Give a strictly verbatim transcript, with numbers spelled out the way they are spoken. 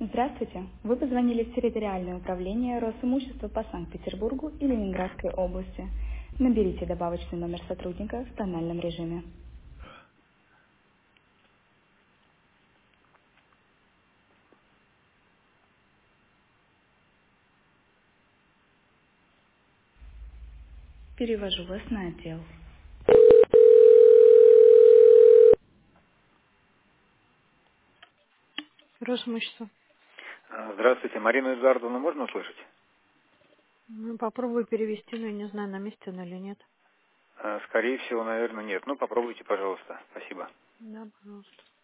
Здравствуйте. Вы позвонили в территориальное управление Росимущества по Санкт-Петербургу и Ленинградской области. Наберите добавочный номер сотрудника в тональном режиме. Перевожу вас на отдел. Росимущество. А, Здравствуйте, Марину Эдуардовну можно услышать? Ну, попробую перевести, но я не знаю, на месте он или нет. А, Скорее всего, наверное, нет. Ну, попробуйте, пожалуйста. Спасибо. Да, пожалуйста.